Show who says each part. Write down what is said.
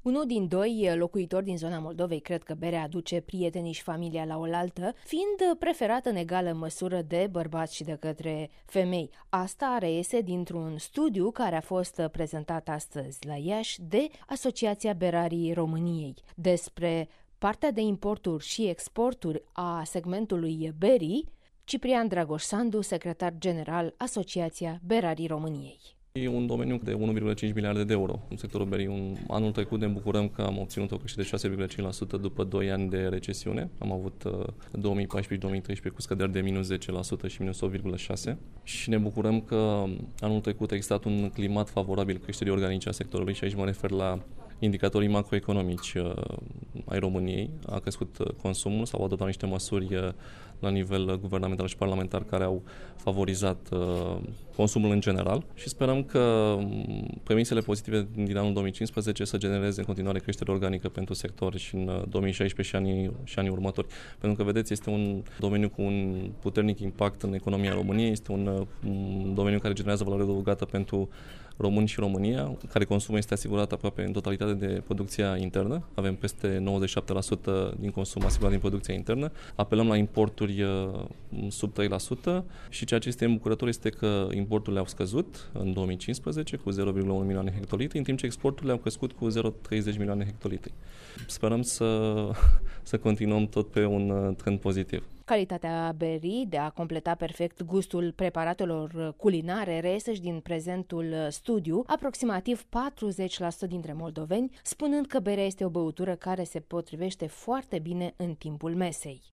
Speaker 1: Unul din doi locuitori din zona Moldovei cred că berea aduce prietenii și familia la oaltă, fiind preferată în egală măsură de bărbați și de către femei. Asta reiese dintr-un studiu care a fost prezentat astăzi la Iași de Asociația Berarii României. Despre partea de importuri și exporturi a segmentului berii, Ciprian Dragoș Sandu, secretar general Asociația Berarii României.
Speaker 2: E un domeniu de 1,5 miliarde de euro în sectorul berii. Anul trecut ne bucurăm că am obținut o creștere de 6,5% după 2 ani de recesiune. Am avut 2014-2013 cu scăderi de minus 10% și minus 8,6%. Și ne bucurăm că anul trecut a existat un climat favorabil creșterii organice a sectorului și aici mă refer la indicatorii macroeconomici ai României. A crescut consumul, s-au adoptat niște măsuri la nivel guvernamental și parlamentar care au favorizat consumul în general și sperăm că premisele pozitive din anul 2015 să genereze în continuare creștere organică pentru sector și în 2016 și anii următori. Pentru că, vedeți, este un domeniu cu un puternic impact în economia României, este un domeniu care generează valoare adăugată pentru români și România, care consumul este asigurat aproape în totalitate de producția internă. Avem peste 97% din consum asigurat din producția internă. Apelăm la importuri sub 3% și ceea ce este îmbucurător este că importurile au scăzut în 2015 cu 0,1 milioane hectolitri, în timp ce exporturile au crescut cu 0,30 milioane hectolitri. Sperăm să continuăm tot pe un trend pozitiv.
Speaker 1: Calitatea berii, de a completa perfect gustul preparatelor culinare, reiese și din prezentul studiu, aproximativ 40% dintre moldoveni, spunând că berea este o băutură care se potrivește foarte bine în timpul mesei.